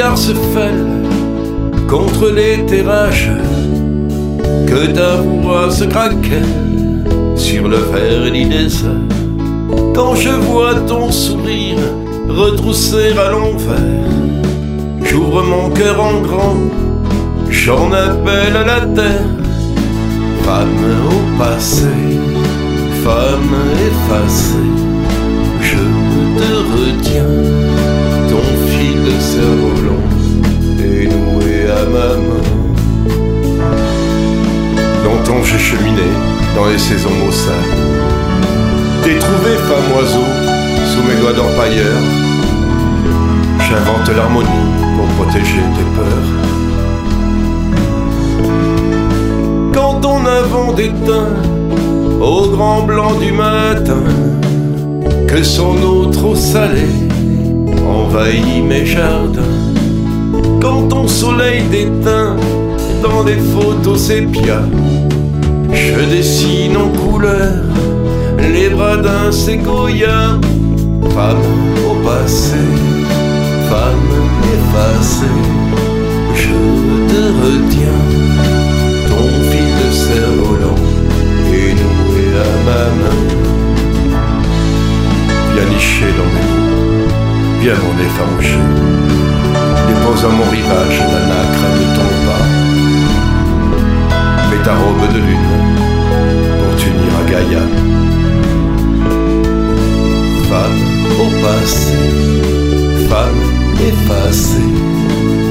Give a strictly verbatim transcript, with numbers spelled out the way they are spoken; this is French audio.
regard se fêle contre les terrages, que ta voix se craquelle sur le vernis des heures. Quand je vois ton sourire retroussé à l'envers, j'ouvre mon cœur en grand, j'en appelle à la terre. Femme au passé, femme effacée, je te retiens, ton fil de cerf-volant est noué à ma main. Longtemps j'ai cheminé dans les saisons maussades, t'ai trouvé femme oiseau sous mes doigts d'empailleur. J'invente l'harmonie pour protéger tes peurs. Quand ton avant déteint au grand blanc du matin, que son eau trop salée envahit mes jardins. Quand ton soleil déteint dans des photos sépia, je dessine en couleur les bras d'un séquoia. Femme au passé, femme effacée, je te retiens, ton fil de cerf-volant est noué à ma main. Viens nicher dans mes mots, viens m'en effaroucher, dépose à mon rivage la nacre de ton pas. Mets ta robe de lune pour t'unir à Gaïa. Femme au passé, femme effacée,